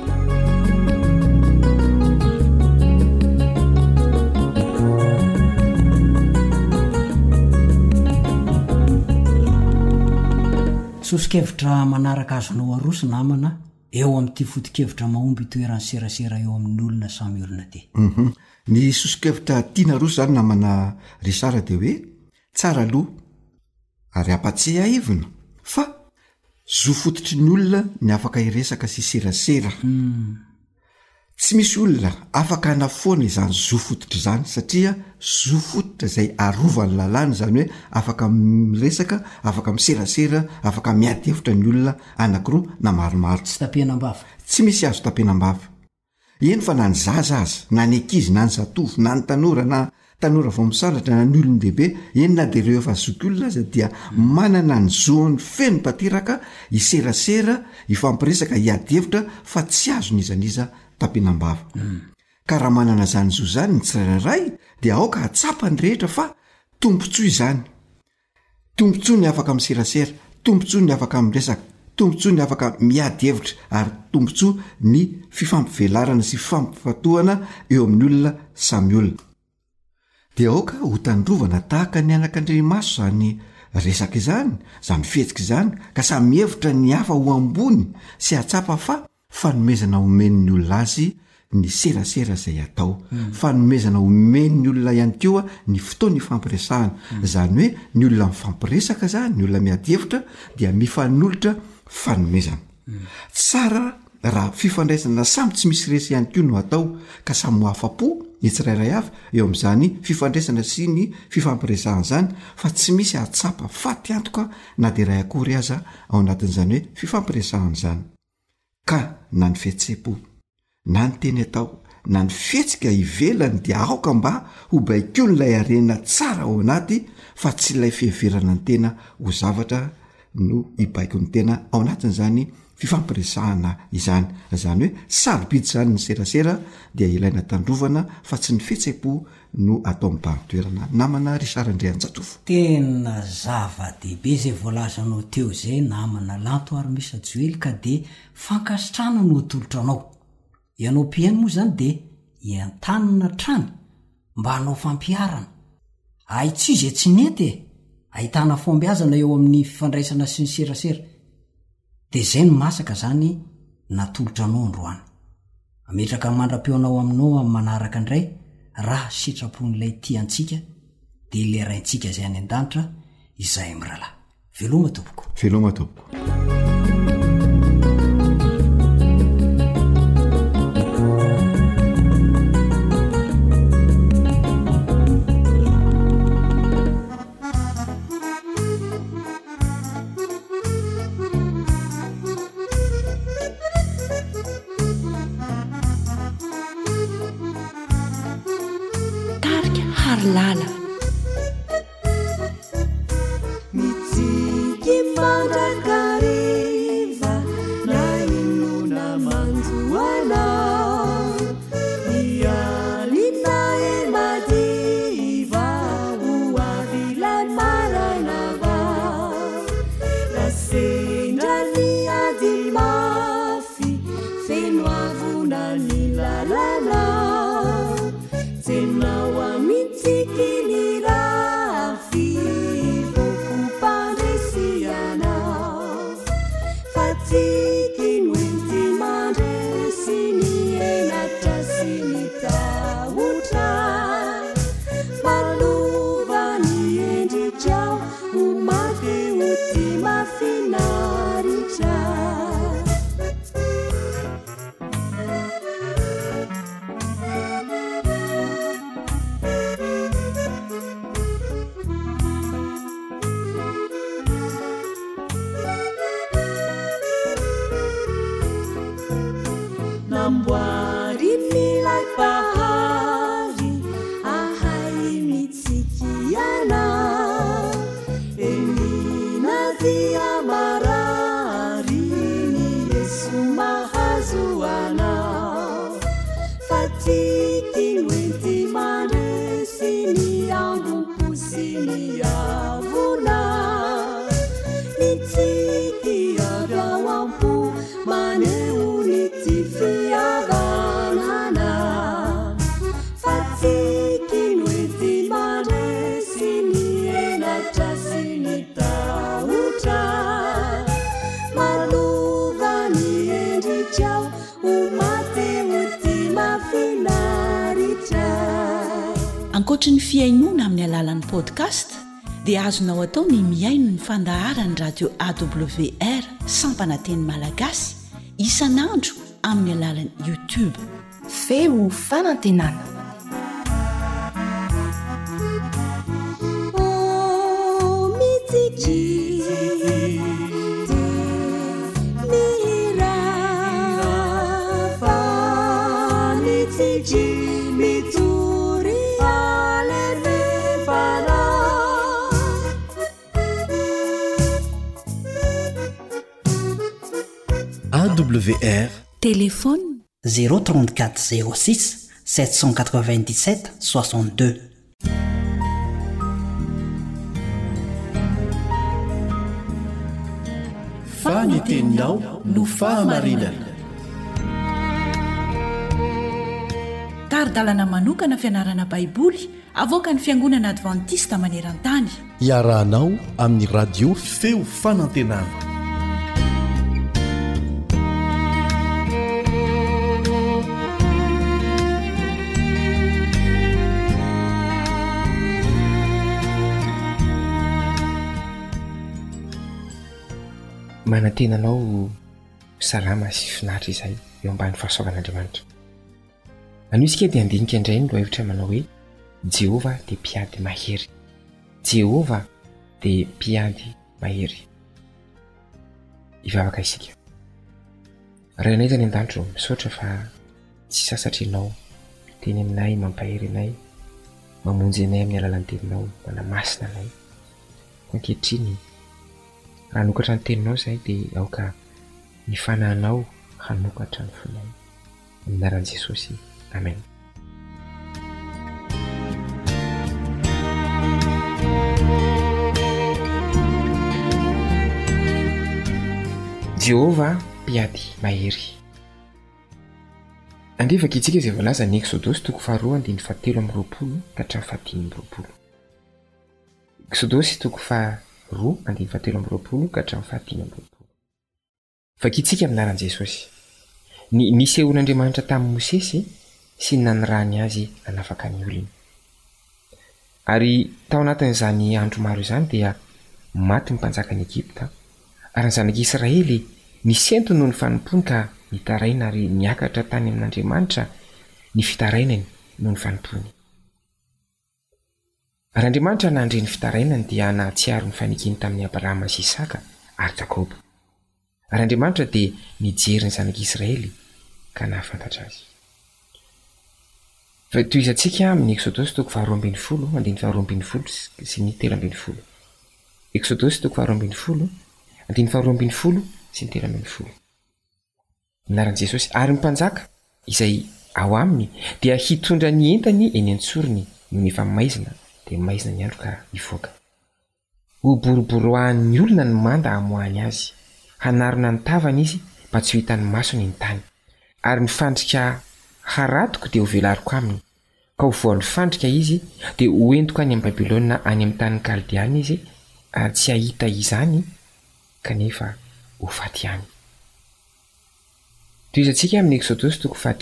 Sosikevitra manaraka azonao aroso namana eo amin'ity foto-kevitra mahomby toeran'ny serasera eo amin'ny olona samy olona ty. Ny sosikevitra tiana roso zany namana Richard dia hoe tsara aloha ary ampatsy aivina fa zo fototry ny olona ny afaka iresaka sy serasera. Tsy misy olona afaka hanafoana izany zo fototry zany satria zo fototra izay arovany lalàna zany hoe afaka miresaka, afaka miserasera, afaka miady hevitra ny olona anankiroa na maromaro. Tsy tapenam-bava. Tsy misy azo tapenam-bava. Eny fa na ny zaza aza na ny ankizy na ny zatovo na ny tanora vao misandratra na ny olon-dehibe eny na dia ireo efa zokiolona aza dia manana ny zoany feno tanteraka iserasera, ifampiresaka, hiady hevitra fa tsy azon'izaniza tapenam-bava. Ka raha manana zany zo zany ny tsirairay dia aoka atsapa ny rehetra fa tombontsoa izany. Tombontsoa ny afaka miserasera, tombontsoa ny afaka miresaka, tombontsoa ny afaka miady hevitra ary tombontsoa ny fifampivelarana sy fifampifatohana eo amin'ny olona samy olona. Dia aoka ho tandrovana tahaka ny anak'Andriamaso zany resaka izany, zany fihetsika izany ka samy hevitra ny hafa ho ambony sy atsapa fa fanomezana omen'ny olona azy ny serasera izay atao, fanomezana omen'ny olona ihany koa ny fotoana ifampiresahana. Zany hoe ny olona mifampiresaka zany, ny olona miady hevitra dia mifanolotra fanomezana. Tsara raha fifandraisana samby tsy misy resy ihany koa no atao ka samy hoafa-po ny tsirairay avy eo amin'izany fifandraisana sy ny fifampiresahana izany fa tsy misy atsapa faty antoka na dia ray akory aza ao anatin'izany hoe fifampiresahana izany ka na ny fihetse-po na ny teny atao na ny fihetsika ivelany dia aoka mba ho baikeo n'ilay arena tsara ao anaty fa tsy ilay fiheverana ny tena ho zavatra no hibaiko ny tena ao anatin'izany fifampiresahana izany izany hoe sarobidi izany ny serasera dia ilaina tandrovana fa tsy ny fihetse-po no atao mibanitoerana namana ry sarandreanjatofo tena zava-dehibe zay voalazanao teo zay namana lanto ary misa joely ka dia fankasitrana no atolotra anao ianao mpiaino moa zany dia iantanana trany mba hanao fampiarana aitsy tsy nety ahitana fombiazana eo amin'ny fifandraisana sy ny serasera dia zay no masaka zany natolotra anao androany ametraka mandra-peonao aminao amin'ny manaraka indray raha sitrapon'ilay tiantsika dia ilay raintsika izay any an-danitra izay miralahy veloma tompoko veloma tompoko lala mitsiki mandrakariva na inona manjoana mialina e madiva hoavilan maranava rasendrany ady mafy feno avona ny lalana zenao amitsikinirafi vokupandresiana fatsikinwenti mandresini enatrasini tautra malovani endritrao umateuti mafinaritra namboary milay pahary ahai mitsikiana enina dia marary ny leso mahazoana fatikinoenti mandresiny amboposiny avona nitsiki avy ao ampo maneony ty fiavanana fatikinoenti mandresiny enatrasiny tautra malovany endritrao umateuti mafinaritra ankoatra ny fiainona amin'ny alalan'ny podcast dia azonao atao ny miaino ny fandaharany radio awr sampananteny malagasy isanandro amin'ny alalan'ny youtube feo fanantenana mitsiki mirafa mitsiki mituri alervefana AWR téléphone 034 06 797 62 faniteninao no fahamarinana taridalana manokana fianarana baiboly avoaka ny fiangonana advantista maneran-tany iarahanao amin'ny radio feo fanantenana manantenanao salama sy finaritra izay eo ambany fahasoavan'Andriamanitra. Anio isika dia andinika indray ny lohahevitra manao hoe Jehova dia mpiady mahery. Jehova dia mpiady mahery. Ivavaka isika. Rainay zany an-danitro misaotra fa tsy sasatra ianao teny aminay mampahery anay, mamonjy anay amin'ny alalan'ny teninao, manamasina anay. Ankehitriny raha nokatra ny teninao izay dia aoka ny fanahinao hanokatra ny fonay. Amin'ny anaran'i Jesosy. Amen. Jehova mpiady mahery. Andrefaka itsika izay voalaza ny Exodosy 2:2-7 ka hatramin'ny 5:20. Exodosy 2:2-7 ka hatramin'ny 5:20. Vakitsika amin'ny anaran'i Jesosy. Ny nisehon'Andriamanitra tamin'i Mosesy sy nanirany azy hanafaka ny olona. Ary tao anatin'izany andro maro izany dia maty ny mpanjaka ny Egypta, ary ny zanak'Israely nisento noho ny fanompony ka nitaraina ary niakatra tany amin'Andriamanitra ny fitarainany noho ny fanompony. Ary Andriamanitra nandre ny fitarainany dia nahatsiaro ny fanekiny tamin'ny Abrahama sy Isaka ary Jakoba. Ary Andriamanitra dia nijery ny zanak'Israely ka nahafantatra azy. Toizantsika amin'ny Exodosy 2:12-20 sy 13. Exodosy 2:12-20 sy 13. Anaran'i Jesosy. Ary ny mpanjaka izay ao aminy dia hitondra ny entany eny an-tsorony noho ny efa maizina dia maizina ny andro ka hivoaka. Ho boroborohan'ny olona ny manda hamoahany azy, hanarona ny tavany izy mba tsy ho hitan'ny masony ny tany. Ary ny fandrika haratoko dia ho velariko aminy, ka ho voan'ny fandrika izy dia ho entiko any amin'ny Babilôna any amin'ny tany Kaldiana izy, ary tsy hahita izany kanefa ho faty any. Toizantsika amin'ny Exodosy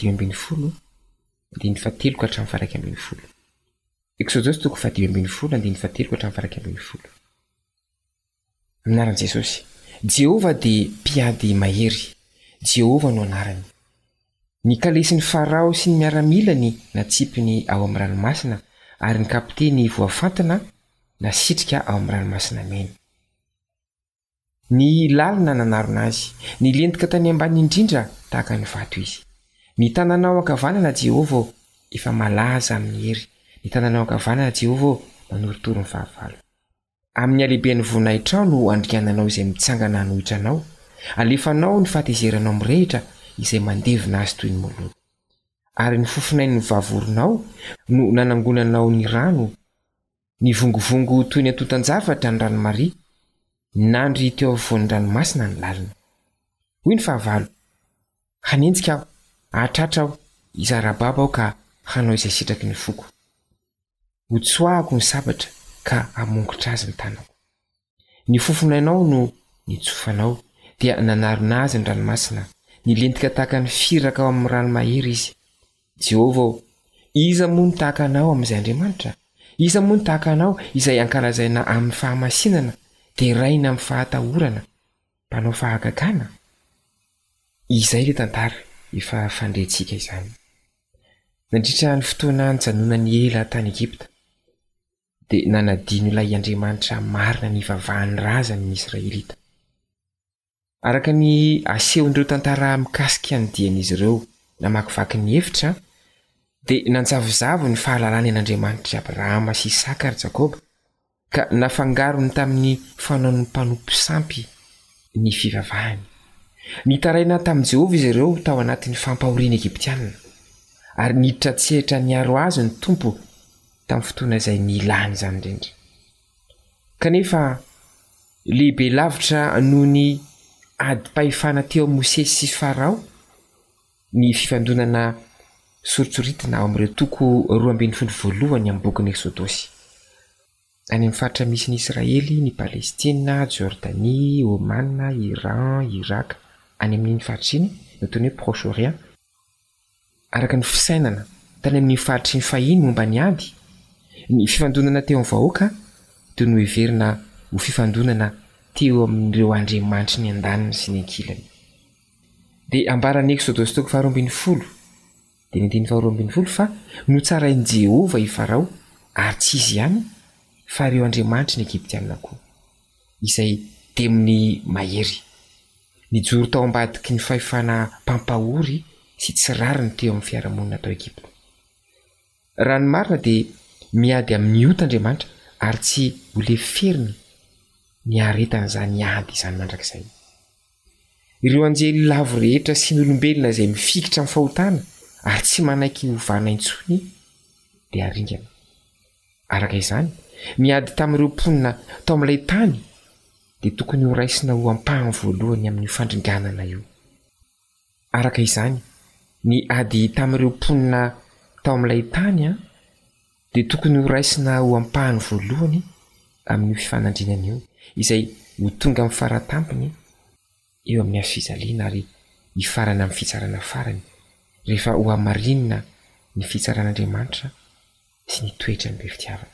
2:10-7-11. Exodosy 2:10-7-11. Anaran'i Jesosy. Jehova dia mpiady mahery. Jehova no anarany. Ny kalesin'ny Farao sy ny miaramilany natsipiny ao amin'ny ranomasina, ary ny kapiteny voafantana nasitrika ao amin'ny ranomasina mena. Ny lalina nanarona azy, ny lentika tany ambany indrindra tahaka ny vato izy. Ny tananao ankavanana Jehova efa malaza amin'ny hery, ny tananao ankavanana Jehova manorotoro ny fahavalo. Amin'ny alehiben'ny voninahitra no andriananao izay mitsangana hanohitra anao, alefanao ny fahatezeranao mirehitra izay mandevina azy toy ny mololo. Ary ny fofonain'ny vavoronao no nanangonanao ny rano, ny vongovongo toy ny atotan-javatra ny ranomaria, nandry teo afovoan'ny ranomasina ny lalina. Hoy ny fahavalo. Hanenjika aho, ahatratra aho, izarababa aho ka hanao izay sitraky ny foko. Hotsoahako ny sabatra ka hamongotra azy ny tanako. Ny fofonainao no nitsofanao dia nanarona azy ny ranomasina, ny lentika tahaka ny firaka ao amin'ny rano mahery izy. Jehova, iza moa ny tahaka anao amin'izay Andriamanitra? Iza moa ny tahaka anao izay ankalazaina amin'ny fahamasinana, dia raina amin'ny fahatahorana, mpanao fahagagana? Izay ilay tantara efa fandrehantsika izany. Nandritra ny fotoana nijanonany ela tany Egypta, dia nanadino ilay Andriamanitra marina ny vavahan'ny razany ny Israelita. Araka ny asehon'ireo tantara mikasika ny dian'izy ireo namakivaky ny hevitra, dia nanjavozavo ny fahalalany an'Andriamanitra Abrahama sy Isaka ary Jakoba, ka nafangarony tamin'ny fanaon'ny mpanompo sampy ny fivavahany. Nitaraina tamin'i Jehova izy ireo tao anatin'ny fampahoriana Egyptianina, ary niditra tsehatra niaro azy ny tompo tamin'ny fotoana izay nilany izany indrindra. Kanefa lehibe lavitra noho ny adi-pahefana teo Mosesy sy Farao ny fifandonana soritsoritana ao amin'ireo toko 12 voalohany amin'ny bokin'ny Exodosy. Any amin'ny faritra misy ny Israely, ny Palestina, Jordanie, Oman, Iran, Irak, any amin'iny faritra iny natao hoe Proche Orient. Araka ny fisainana tany amin'ny faritra ny fahiny momba ny ady, ny fifandonana teo amin'ny vahoaka toy ny heverina ho fifandonana teo amin'ireo andriamanitry ny andaniny sy ny ankilany. dia ambarany exodosy toko 20 dia niteny 20 fa no tsarain'i Jehova i Farao ary tsy izy ihany fa ireo andriamanitry ny Egiptianina koa izay teminy mahery nijoro tao ambadiky ny fahefana mpampahory sy tsy rariny teo amin'ny fiarahamonina tao Egipta. Raha ny marina dia miady amin'ny ot'Andriamanitra ary tsy ho leferiny ny aretan'izany ady izany mandrakizay. Ireo anjely lavo rehetra sy ny olombelona izay mifikitra amin'ny fahotana ary tsy manaiky hovana intsony dia aringana. Araka izany, miady tamin'ireo mponina tao amin'ilay tany dia tokony ho raisina ho ampahany voalohany amin'ny fandringanana io. Araka izany, ny ady tamin'ireo mponina tao amin'ilay tany dia tokony ho raisina ho ampahany voalohany amin'ny fifanandrinana io izay ho tonga amin'ny faratampony eo amin'ny afizaliana ary hifarana amin'ny fitsarana farany rehefa ho amarinina ny fitsaran'Andriamanitra sy ny toetra ny be fitiavana.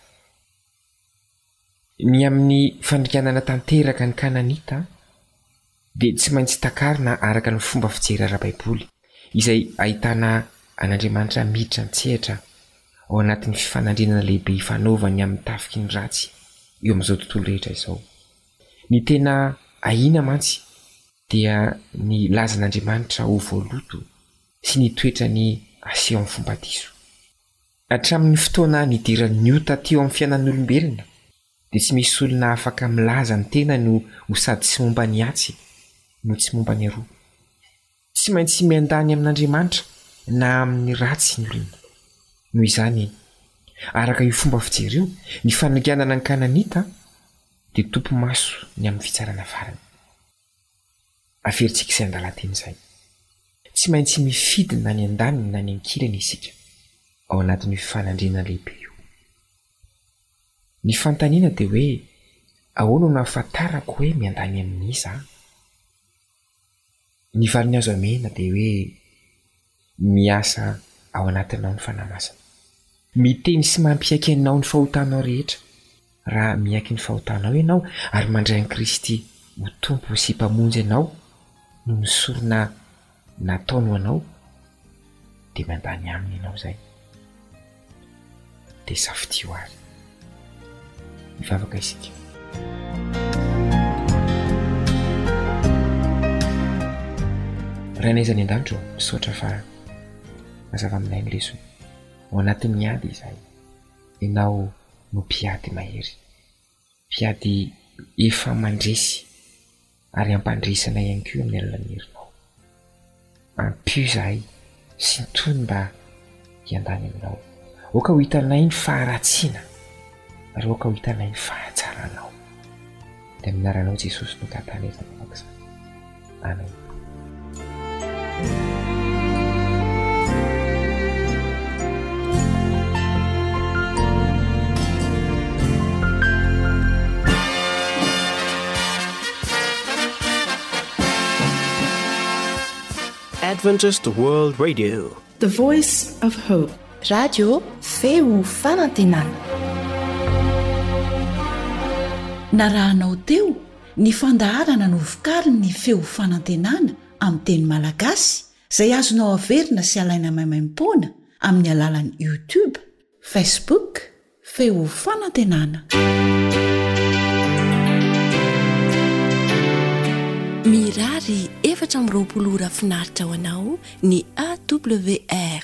Ny amin'ny fandringanana tanteraka ny Kananita dia tsy maintsy takarina araka ny fomba fijery ara-baiboly izay ahitana an'Andriamanitra miditra ntsehatra ao anatin'ny fifanandrinana lehibe ifanaovany amin'ny tafiky ny ratsy eo amin'izao tontolo rehetra izao. Ny tena ahina mantsy dia ny lazan'Andriamanitra ho voaloto sy ny toetra ny aseho amin'ny fomba diso. Hatramin'ny fotoana nidiran'ny ota teo amin'ny fiainan'ny olombelona dia tsy misy olona afaka milaza ny tena no ho sady tsy momba ny atsy no tsy momba ny aroa. Tsy maintsy miandany amin'Andriamanitra na amin'ny ratsy ny olona. Noho izany, araka io fomba fijery io, ny fananganana ny Kananita dia tompo maso ny amin'ny fitsarana farany. Aferitsika izay andala-teny izay. Tsy maintsy mifidina ny andaniny na ny ankilany isika ao anatin'ny fifanandrinana lehibe io. Ny fantaniana dia hoe ahoana no ahafantarako hoe miandany amin'iza? Ny valiny azo amena dia hoe miasa ao anatinao ny fanamasina. Miteny sy mampiaiky anao ny fahotanao rehetra. Raha miaiky ny fahotanao ianao ary mandray an'i Kristy ho tompo sy mpamonjy anao no misorona nataony ho anao dia mandany aminy ianao izay. Dia safidio ary. Mivavaka isika. Rainay izany an-danitro misaotra fa mazava aminay ny lesona. Ao anatin'ny ady izay ianao no mpiady mahery. Mpiady efa mandresy ary ampandresana ihany koa amin'ny alalan'ny herinao. Ampio izahay sy nytony mba hiandany aminao. Oka ho hitanay ny faharatsiana ary oka ho hitanay ny fahatsaranao. Dia amin'ny anaranao Jesosy no katana ezana makizany. Amen. Adventist World Radio, the voice of hope. Radio feo fanantenana. Narahanao teo ny fandaharana no vokariny ny feo fanantenana amin'ny teny malagasy izay azonao averina sy alaina maimaim-poana amin'ny alalan'ny YouTube, Facebook, feo fanantenana. Mirary 720 ora finaritra ho anao ny AWR